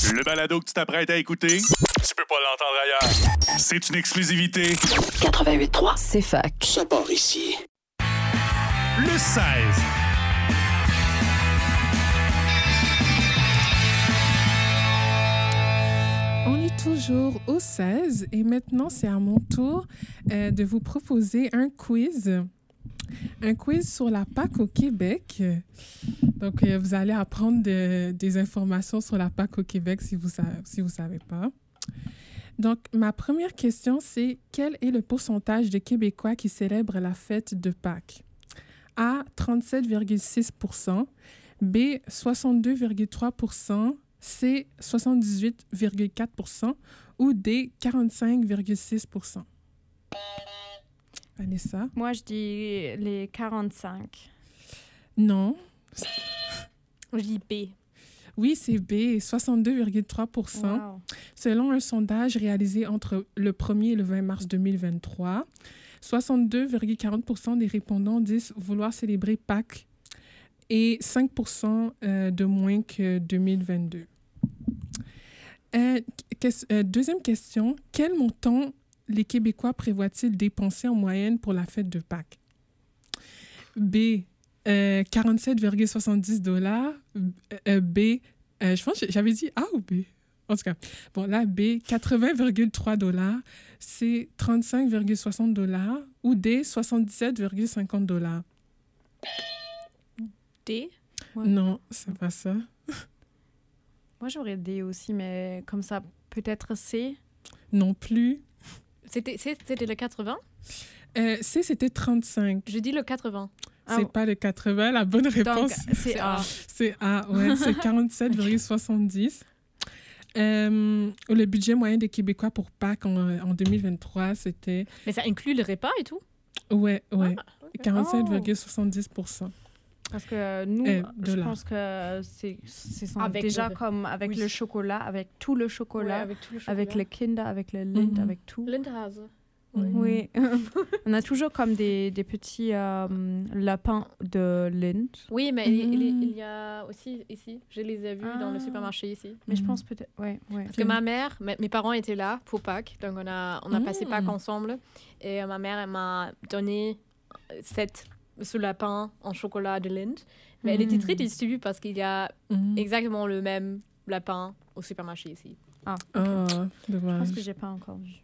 Le balado que tu t'apprêtes à écouter, tu peux pas l'entendre ailleurs. C'est une exclusivité. 88.3, C'est fac. ça part ici. Le 16. On est toujours au 16 et maintenant, c'est à mon tour de vous proposer un quiz. Un quiz sur la Pâques au Québec. Donc, vous allez apprendre des informations sur la Pâques au Québec si vous savez pas. Donc, ma première question, c'est quel est le pourcentage de Québécois qui célèbrent la fête de Pâques? A, 37,6 %, B, 62,3 %, C, 78,4 % ou D, 45,6 %. Vanessa? Moi, je dis les 45. Non. Je dis B. Oui, c'est B, 62,3 %. Wow. Selon un sondage réalisé entre le 1er et le 20 mars 2023, 62,40 % des répondants disent vouloir célébrer Pâques et 5 % de moins que 2022. Deuxième question. Quel montant les Québécois prévoient-ils dépenser en moyenne pour la fête de Pâques? B, 47,70 $. B, je pense que j'avais dit A ou B? En tout cas, bon, là, B, 80,3 $. C, 35,60 $ ou D, 77,50 $. D? Ouais. Non, c'est pas ça. Moi, j'aurais D aussi, mais comme ça, peut-être C. Non plus. C'était le 80? C, c'était 35. Je dis le 80. C'est pas le 80. La bonne réponse, C'est A. c'est A. Ouais, c'est 47,70. Le budget moyen des Québécois pour Pâques en 2023, c'était... Mais ça inclut le repas et tout? Ouais. Okay. 47,70 %. Parce que nous, je dollars. pense que c'est Avec déjà le- comme avec oui. le chocolat, avec tout le chocolat, avec tout le chocolat. avec le Kinder, avec le Lind, Mhm. avec tout. Lindhase. Mhm. Oui. On a toujours comme des petits lapins de Lind. Oui, mais Mhm. il y a aussi ici. Je les ai vus dans le supermarché ici. Mais je Mhm. pense peut-être... Ouais. Parce que ma mère, mes parents étaient là pour Pâques. Donc, on a passé Pâques ensemble. Et ma mère, elle m'a donné ce lapin en chocolat de Lind. Mais elle était très déçue parce qu'il y a Mhm. exactement le même lapin au supermarché ici. Ah, Je dommage. pense que j'ai pas encore vu.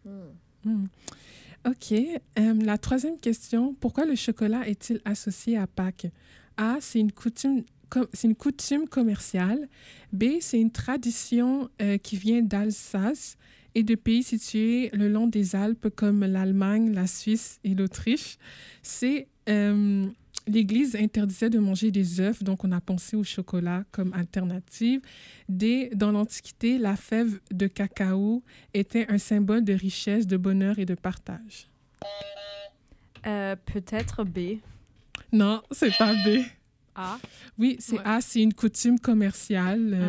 OK. La troisième question. Pourquoi le chocolat est-il associé à Pâques? A, c'est une coutume commerciale. B, c'est une tradition qui vient d'Alsace et de pays situés le long des Alpes comme l'Allemagne, la Suisse et l'Autriche. C, l'Église interdisait de manger des œufs, donc on a pensé au chocolat comme alternative. D, dans l'Antiquité, la fève de cacao était un symbole de richesse, de bonheur et de partage. Peut-être B. Non, c'est pas B. Ah, Oui, c'est Ouais. A, c'est une coutume commerciale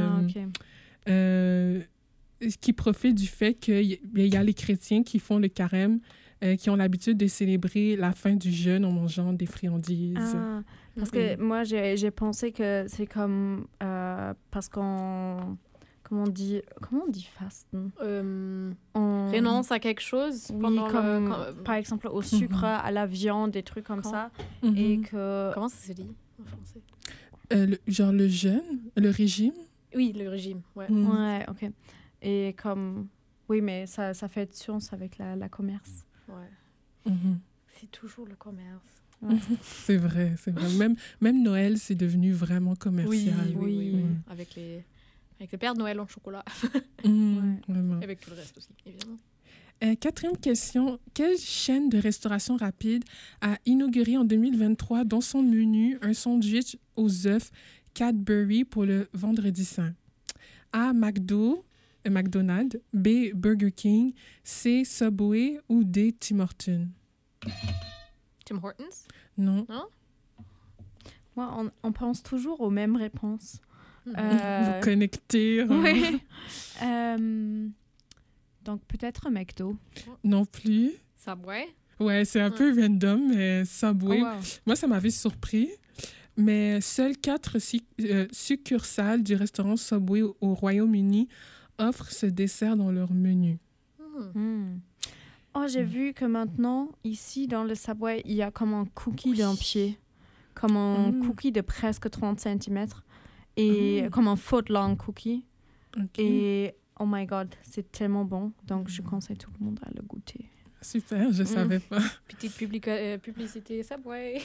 qui profite du fait qu'il y a les chrétiens qui font le carême, qui ont l'habitude de célébrer la fin du jeûne en mangeant des friandises. Ah, parce que moi, j'ai pensé que c'est comme... parce qu'on... Comment on dit fasten? On renonce à quelque chose Oui, pendant comme le... par exemple au sucre, à la viande, des trucs comme Quand- ça. Mhm. Et que... Comment ça se dit en français? Genre le jeûne, le régime. Oui, le régime, ouais. Mhm. Ouais, OK. Et comme... Oui, mais ça fait du sens avec la commerce. Ouais. Mhm. C'est toujours le commerce. C'est vrai, c'est vrai. Même Noël, c'est devenu vraiment commercial. oui. Avec le Père Noël en chocolat. Mhm, vraiment. Et avec tout le reste aussi, évidemment. Quatrième question. Quelle chaîne de restauration rapide a inauguré en 2023 dans son menu un sandwich aux œufs Cadbury pour le Vendredi Saint? A. McDonald's. B. Burger King. C. Subway ou D. Tim Hortons? Tim Hortons? Non. Moi, on pense toujours aux mêmes réponses. Vous connectez. Oui. Donc, peut-être McDo. Non plus. Subway? Ouais, c'est un peu random, mais Subway. Oh, wow. Moi, ça m'avait surpris. mais seules 4 succursales du restaurant Subway au Royaume-Uni offrent ce dessert dans leur menu. Oh, j'ai vu que maintenant, ici, dans le Subway, il y a comme un cookie d'un pied. Comme un cookie de presque 30 cm. Et comme un foot-long cookie. Et oh my God, c'est tellement bon. Donc, je conseille tout le monde à le goûter. Super, je ne savais pas. Petite publicité Subway.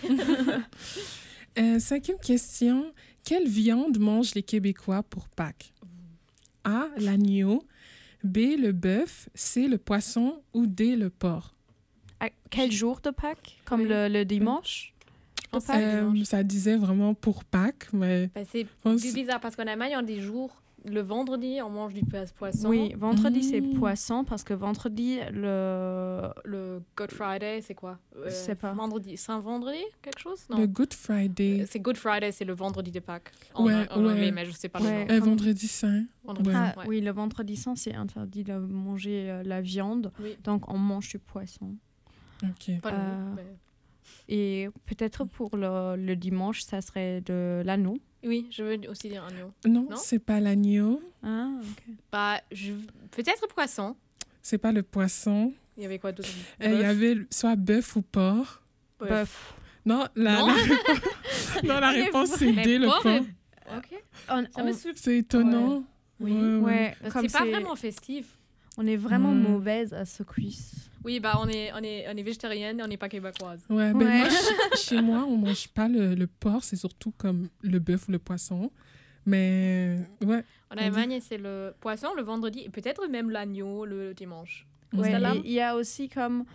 5e question. Quelle viande mangent les Québécois pour Pâques? A, l'agneau. B, le bœuf. C, le poisson. Ou D, le porc? À quel jour de Pâques? Comme le dimanche? Ça disait vraiment pour Pâques, mais... c'est plus bizarre parce qu'en Allemagne, on a des jours... Le vendredi, on mange du poisson. Oui, vendredi, c'est poisson parce que vendredi, le Good Friday, c'est quoi? Je sais pas. Vendredi, Saint-Vendredi, quelque chose? Non. Le Good Friday. C'est Good Friday, c'est le vendredi de Pâques. Ouais. Mais je sais pas le nom. Vendredi saint. Oui, le vendredi saint, c'est interdit de manger la viande. Oui. Donc, on mange du poisson. OK. Et peut-être pour le dimanche, ça serait de l'agneau. Oui, je veux aussi dire agneau. Non, c'est pas l'agneau. Ah, OK. Peut-être poisson. C'est pas le poisson. Il y avait quoi d'autre? Il y avait soit bœuf ou porc. Bœuf. Non, la réponse, c'est D, le porc. OK. C'est étonnant. Ouais. C'est pas vraiment festif. On est vraiment mauvaise à ce quiz. Oui, on est végétarienne et on n'est pas québécoise. Ouais, moi, chez moi, on mange pas le porc, c'est surtout comme le bœuf ou le poisson. Mais, ouais. En Allemagne, c'est le poisson le vendredi et peut-être même l'agneau le dimanche. Ouais, il y a aussi comme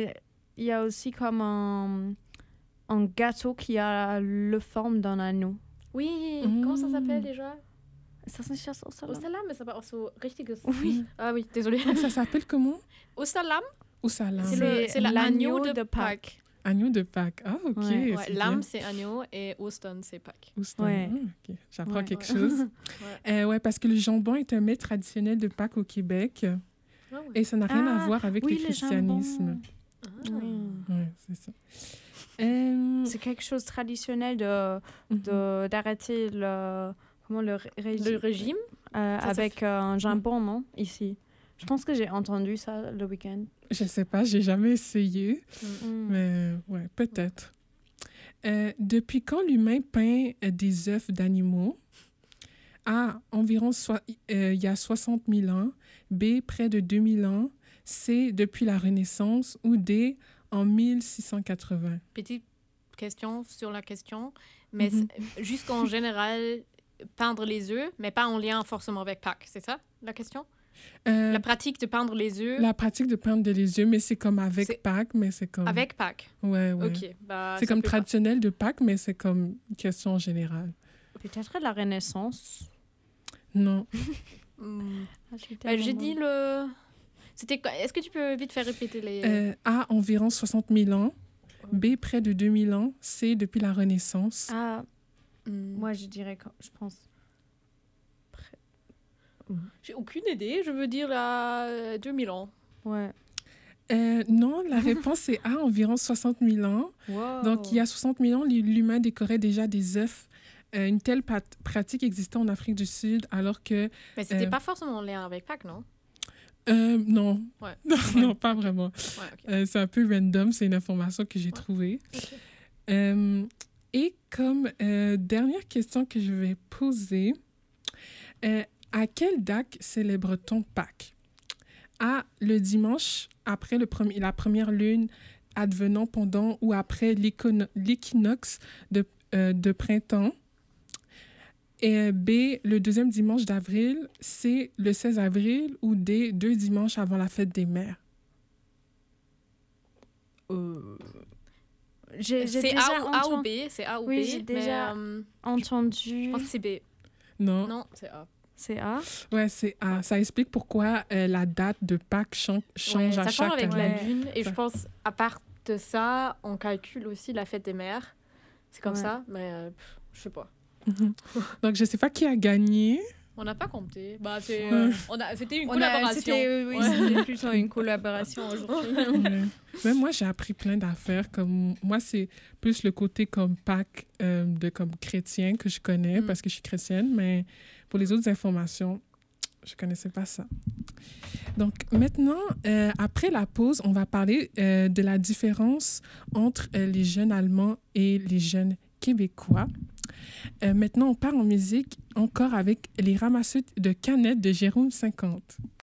un gâteau qui a la forme d'un agneau. Oui, comment ça s'appelle déjà? Ist das nicht das Osterlamm? Osterlamm ist aber auch so richtiges. Oui. Ah oui, désolé. Ça s'appelle comment? Osterlamm. Osterlamm. C'est l'agneau de Pâques. Agneau de Pâques. Ah, OK. Ouais, Lamm, c'est agneau et Ostern, c'est Pâques. Ostern, OK. J'apprends quelque chose. Parce que le jambon est un mets traditionnel de Pâques au Québec. Et ça n'a rien à voir avec le christianisme. Ouais, c'est ça. C'est quelque chose de traditionnel d'arrêter le régime avec un jambon, non? Ici. Je pense que j'ai entendu ça le week-end. Je sais pas, j'ai jamais essayé. Mais ouais, peut-être. Depuis quand l'humain peint des œufs d'animaux? A, environ il y a 60 000 ans. B, près de 2000 ans. C, depuis la Renaissance. Ou D, en 1680. Petite question sur la question. Mais jusqu'en général, peindre les œufs, mais pas en lien forcément avec Pâques. C'est ça la question? La pratique de peindre les œufs. La pratique de peindre les œufs, mais c'est comme avec Pâques, mais c'est comme... Avec Pâques? Ouais. OK. C'est comme traditionnel de Pâques, mais c'est comme question générale. Peut-être la Renaissance? Non. J'ai dit le... Est-ce que tu peux vite faire répéter les... A, environ 60 000 ans. B, près de 2000 ans. C, depuis la Renaissance. Moi, je dirais, je pense... J'ai aucune idée. Je veux dire 2000 ans. Ouais. Non, la réponse est A, environ 60 000 ans. Wow. Donc, il y a 60 000 ans, l'humain décorait déjà des œufs. Une telle pratique existait en Afrique du Sud, alors que... Mais c'était pas forcément en lien avec Pâques, non? Non. Ouais. Non, pas vraiment. Ouais, okay. C'est un peu random, c'est une information que j'ai trouvée. Okay. Et comme dernière question que je vais poser, à quelle date célèbre-t-on Pâques? A, le dimanche après la première lune advenant pendant ou après l'équinoxe de printemps. Et B, le deuxième dimanche d'avril. C, le 16 avril. Ou D, 2 dimanches avant la fête des mères. C'est A ou B. C'est A ou B. Oui, j'ai déjà entendu. Je pense que c'est B. Non. Non, c'est A. C'est A? Ouais, c'est A. Ça explique pourquoi la date de Pâques change à chaque année. Ça change avec la lune. Et je pense, à part de ça, on calcule aussi la fête des mères. C'est comme ça, mais je sais pas. Donc, je sais pas qui a gagné. On n'a pas compté. Bah, c'était une Oui, collaboration. c'était plutôt une collaboration aujourd'hui. Même moi, j'ai appris plein d'affaires. Comme moi, c'est plus le côté comme Pâques de comme chrétien que je connais parce que je suis chrétienne, mais pour les autres informations, je connaissais pas ça. Donc maintenant, après la pause, on va parler de la différence entre les jeunes Allemands et les jeunes Québécois. Maintenant, on part en musique encore avec les ramasseurs de canettes de Jérôme 50.